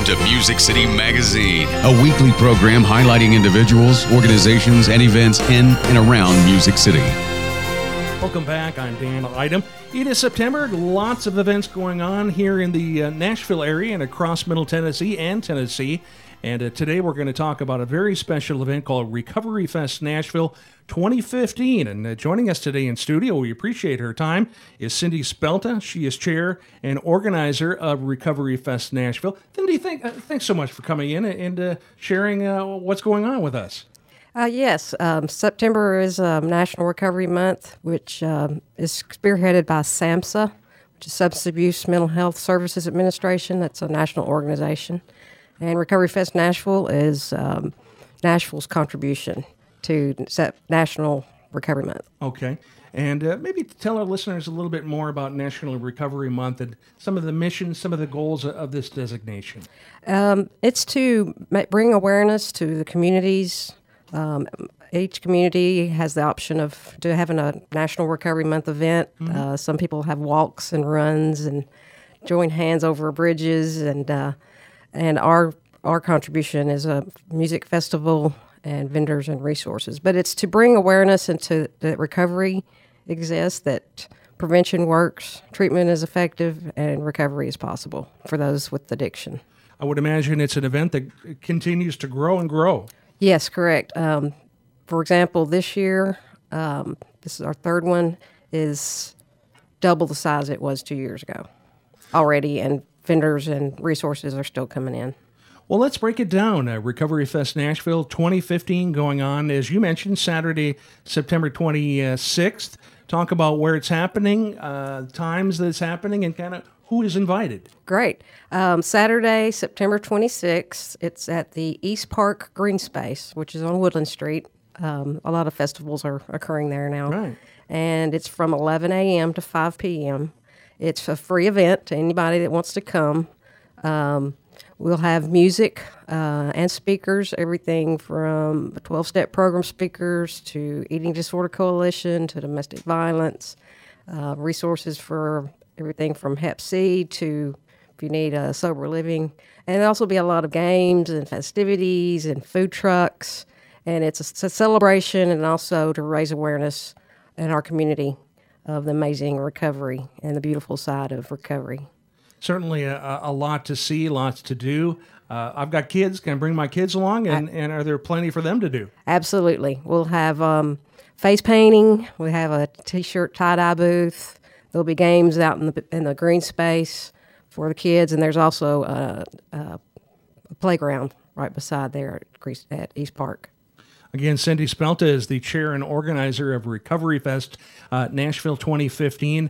to Music City Magazine, a weekly program highlighting individuals, organizations, and events in and around Music City. Welcome back. I'm Dan Idem. It is September. Lots of events going on here in the Nashville area and across Middle Tennessee and Tennessee. And today we're going to talk about a very special event called Recovery Fest Nashville 2015. And joining us today in studio, we appreciate her time, is Cindy Spelta. She is chair and organizer of Recovery Fest Nashville. Cindy, thanks so much for coming in and sharing what's going on with us. Yes, September is National Recovery Month, which is spearheaded by SAMHSA, which is Substance Abuse Mental Health Services Administration. That's a national organization. And Recovery Fest Nashville is Nashville's contribution to National Recovery Month. Okay. And maybe tell our listeners a little bit more about National Recovery Month and some of the missions, some of the goals of this designation. It's to bring awareness to the communities. Each community has the option of having a National Recovery Month event. Mm-hmm. Some people have walks and runs and join hands over bridges, and our contribution is a music festival and vendors and resources. But it's to bring awareness into that recovery exists, that prevention works, treatment is effective, and recovery is possible for those with addiction. I would imagine it's an event that continues to grow and grow. Yes, correct. For example, this year, this is our third one, is double the size it was 2 years ago already, and vendors and resources are still coming in. Well, let's break it down. Recovery Fest Nashville 2015 going on, as you mentioned, Saturday, September 26th. Talk about where it's happening, times that it's happening, and kind of who is invited. Great. Saturday, September 26th, it's at the East Park Green Space, which is on Woodland Street. A lot of festivals are occurring there now. Right. And it's from 11 a.m. to 5 p.m. It's a free event to anybody that wants to come. We'll have music and speakers, everything from 12-step program speakers to Eating Disorder Coalition to domestic violence, resources for everything from Hep C to if you need sober living. And there'll also be a lot of games and festivities and food trucks. And it's a celebration and also to raise awareness in our community of the amazing recovery and the beautiful side of recovery. Certainly a lot to see, lots to do. I've got kids. Can I bring my kids along? And are there plenty for them to do? Absolutely. We'll have face painting. We have a T-shirt tie-dye booth. There'll be games out in the green space for the kids. And there's also a playground right beside there at East Park. Again, Cindy Spelta is the chair and organizer of Recovery Fest Nashville 2015.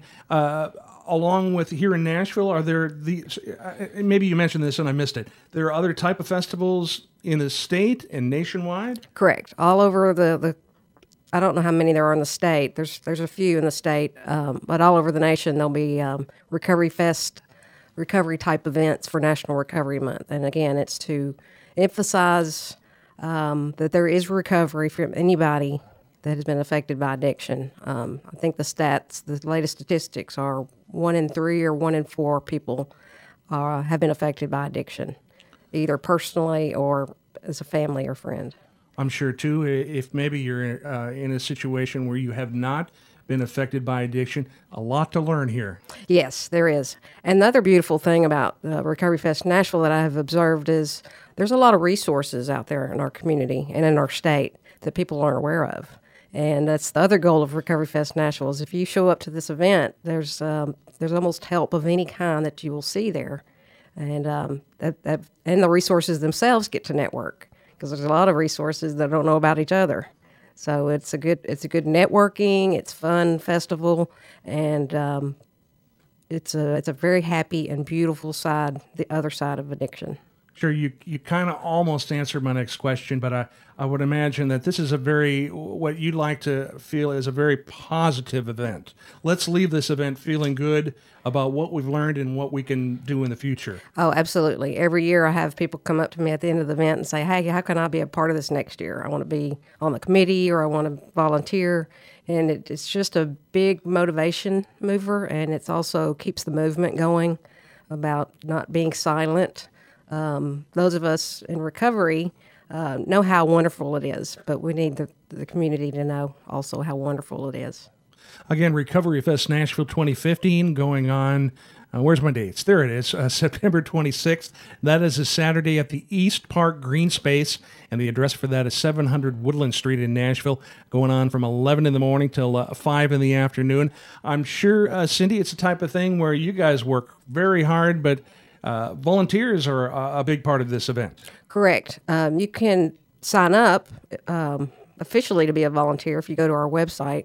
Along with here in Nashville, are there maybe you mentioned this and I missed it, there are other type of festivals in the state and nationwide? Correct. All over the I don't know how many there are in the state. There's a few in the state, but all over the nation there'll be Recovery Fest, recovery type events for National Recovery Month. And again, it's to emphasize that there is recovery from anybody that has been affected by addiction. I think the latest statistics are 1 in 3 or 1 in 4 people have been affected by addiction, either personally or as a family or friend. I'm sure, too, if maybe you're in a situation where you have not been affected by addiction, a lot to learn here. Yes, there is. And the other beautiful thing about Recovery Fest Nashville that I have observed is there's a lot of resources out there in our community and in our state that people aren't aware of. And that's the other goal of Recovery Fest Nashville is if you show up to this event, there's almost help of any kind that you will see there. And and the resources themselves get to network because there's a lot of resources that don't know about each other. So it's a good networking, it's fun festival, and it's a very happy and beautiful side, the other side of addiction. Sure, you kind of almost answered my next question, but I would imagine that this is what you'd like to feel is a very positive event. Let's leave this event feeling good about what we've learned and what we can do in the future. Oh, absolutely. Every year I have people come up to me at the end of the event and say, hey, how can I be a part of this next year? I want to be on the committee or I want to volunteer. And it's just a big motivation mover, and it also keeps the movement going about not being silent. Those of us in recovery know how wonderful it is, but we need the community to know also how wonderful it is. Again, Recovery Fest Nashville 2015 going on. Where's my dates? There it is, September 26th. That is a Saturday at the East Park Green Space, and the address for that is 700 Woodland Street in Nashville, going on from 11 in the morning till 5 in the afternoon. I'm sure, Cindy, it's the type of thing where you guys work very hard, but volunteers are a big part of this event. Correct. You can sign up officially to be a volunteer if you go to our website,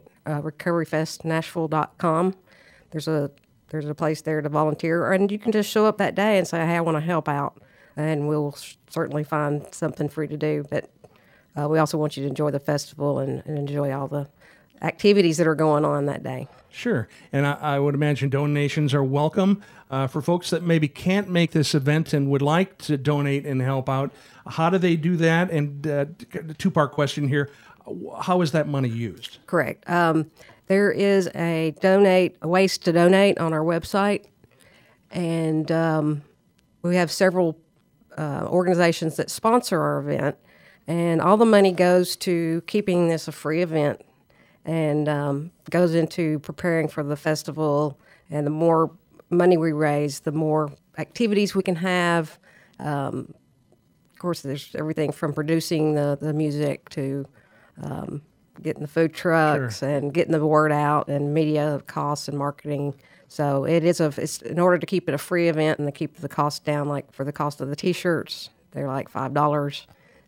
recoveryfestnashville.com. There's a place there to volunteer, and you can just show up that day and say, hey, I want to help out, and we'll certainly find something for you to do. But we also want you to enjoy the festival and enjoy all the activities that are going on that day. Sure. And I would imagine donations are welcome for folks that maybe can't make this event and would like to donate and help out. How do they do that? And two-part question here. How is that money used? Correct. There is a ways to donate on our website, and we have several organizations that sponsor our event, and all the money goes to keeping this a free event and goes into preparing for the festival. And the more money we raise, the more activities we can have. Of course, there's everything from producing the music to getting the food trucks Sure. and getting the word out and media costs and marketing. So it's in order to keep it a free event and to keep the cost down, like for the cost of the T-shirts, they're like $5.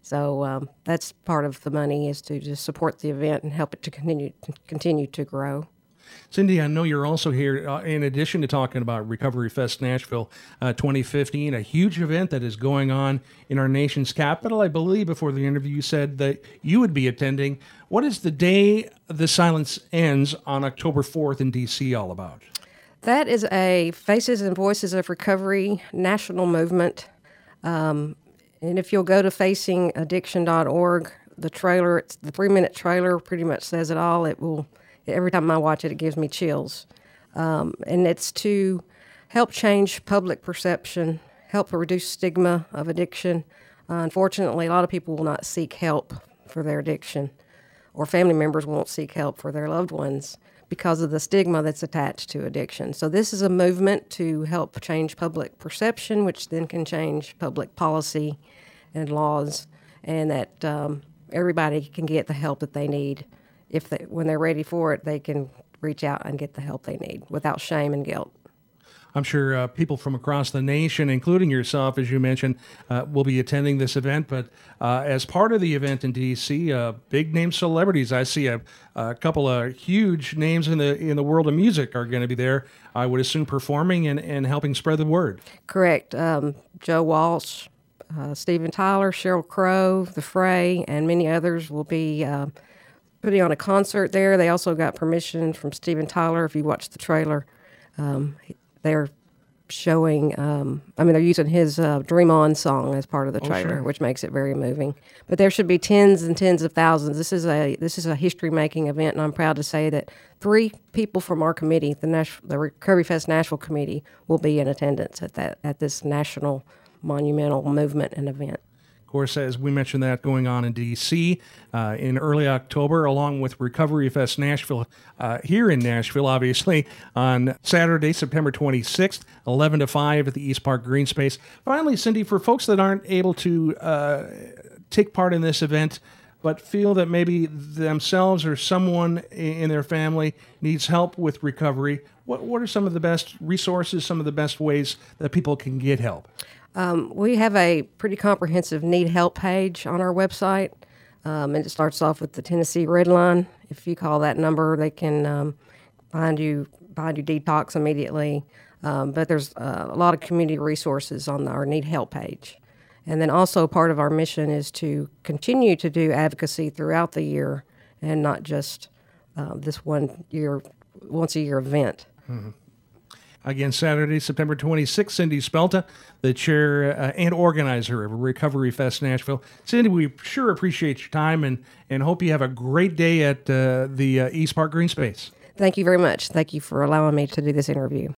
So that's part of the money, is to just support the event and help it to continue to grow. Cindy, I know you're also here, in addition to talking about Recovery Fest Nashville 2015, a huge event that is going on in our nation's capital. I believe before the interview you said that you would be attending. What is the Day the Silence Ends on October 4th in D.C. all about? That is a Faces and Voices of Recovery national movement. And if you'll go to facingaddiction.org, the trailer, it's the 3-minute trailer pretty much says it all. Every time I watch it, it gives me chills. And it's to help change public perception, help reduce stigma of addiction. Unfortunately, a lot of people will not seek help for their addiction, or family members won't seek help for their loved ones because of the stigma that's attached to addiction. So this is a movement to help change public perception, which then can change public policy and laws, and that everybody can get the help that they need. When they're ready for it, they can reach out and get the help they need without shame and guilt. I'm sure people from across the nation, including yourself, as you mentioned, will be attending this event. But as part of the event in D.C., big-name celebrities, I see a couple of huge names in the world of music are going to be there, I would assume, performing and helping spread the word. Correct. Joe Walsh, Steven Tyler, Sheryl Crow, The Fray, and many others will be putting on a concert there. They also got permission from Steven Tyler. If you watch the trailer, they're showing, they're using his Dream On song as part of the trailer, sure. which makes it very moving. But there should be tens and tens of thousands. This is a history-making event, and I'm proud to say that 3 people from our committee, the Recovery Fest Nashville Committee, will be in attendance at this national monumental movement and event. Of course, as we mentioned, that going on in D.C. In early October, along with Recovery Fest Nashville here in Nashville, obviously, on Saturday, September 26th, 11 to 5 at the East Park Green Space. Finally, Cindy, for folks that aren't able to take part in this event, but feel that maybe themselves or someone in their family needs help with recovery, what are some of the best resources, some of the best ways that people can get help? We have a pretty comprehensive need help page on our website, and it starts off with the Tennessee Red Line. If you call that number, they can find you detox immediately. But there's a lot of community resources on our need help page. And then also part of our mission is to continue to do advocacy throughout the year and not just this once a year event. Mm-hmm. Again, Saturday, September 26th, Cindy Spelta, the chair and organizer of Recovery Fest Nashville. Cindy, we sure appreciate your time and hope you have a great day at the East Park Green Space. Thank you very much. Thank you for allowing me to do this interview.